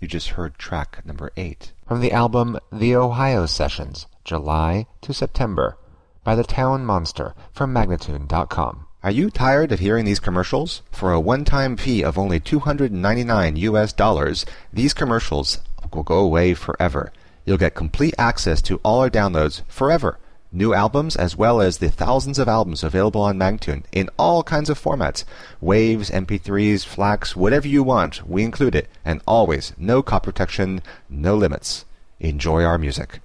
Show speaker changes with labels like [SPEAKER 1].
[SPEAKER 1] You just heard track number 8.
[SPEAKER 2] From the album The Ohio Sessions, July to September, by The Town Monster from Magnatune.com.
[SPEAKER 1] Are you tired of hearing these commercials? For a one-time fee of only $299, these commercials will go away forever. You'll get complete access to all our downloads forever. New albums as well as the thousands of albums available on Magnatune in all kinds of formats. Waves, MP3s, FLACs, whatever you want, we include it. And always, no copy protection, no limits. Enjoy our music.